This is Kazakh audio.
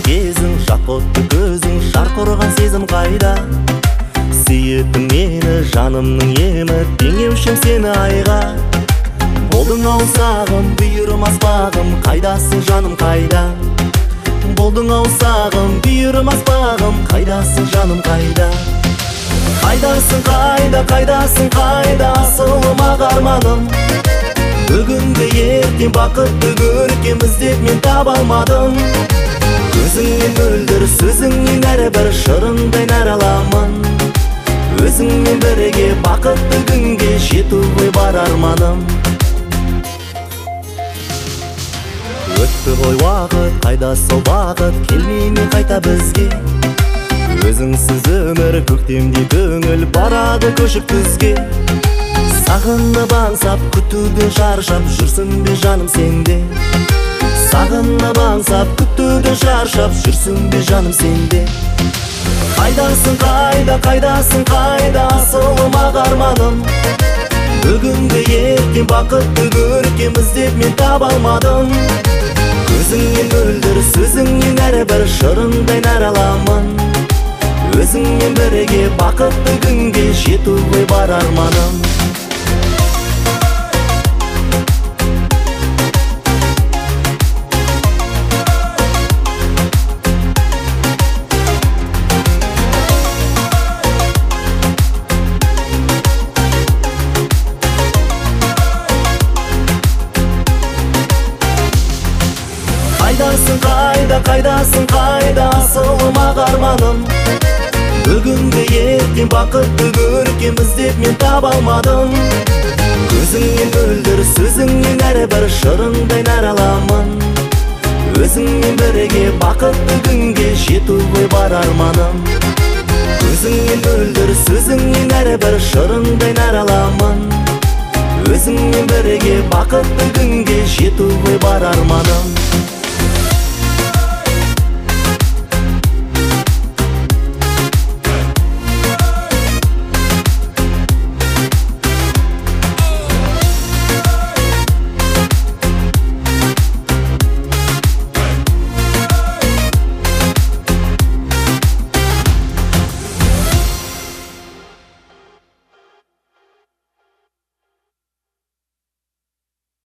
кезің, жақ отты көзің, жарқ ұрған сезім қайда? Сүйеттің мені, жанымның емі, теңеушім сені айға. Болдың ау сағым, бүйірім аспағым, қайдасың жаным қайда? Болдың ау сағым, бүйірім аспағым, қайдасың жаным қайда? Қайдасың қайда, қайдасың қайда, асылым ақ арманым. Бүгінгі ертең бақытты көркем іздеп мен таба алмадым. Көзіңнен мөлдір, сөзіңнен әрбір шырындай нәр аламын. Өзіңмен бірге бақытты күнге жету ғой бар арманым. Өтті ғой уақыт, қайда сол бақыт, келмей ме қайта бізге? Өзіңсіз өмір көктемдей көңіл барады көшіп күзге. Сағынып аңсап, күтуден шаршап, жүрсің бе жаным сенде? Сағынып аңсап, күтуден шаршап, жүрсің бе жаным сенде? Қайдасың қайда, қайдасың қайда, асылым ақ арманым. Бүгінгі ертең бақытты көркем іздеп мен таба алмадым. Көзіңнен мөлдір, сөзіңнен әрбір шырындай нәр аламын. Өзіңмен бірге бақытты күнге жету ғой бар арманым. Қайдасың қайда, қайдасың қайда, асылым ақ арманым. Бүгінгі ертең бақытты көркем іздеп мен таба алмадым. Көзіңнен мөлдір, сөзіңнен әрбір шырындай нәр аламын. Өзіңмен бірге бақытты күнге жету ғой бар арманым. Көзіңнен мөлдір, сөзіңнен әрбір шырындай нәр аламын. Өзіңмен бірге бақытты күнге жету ғой бар арманым.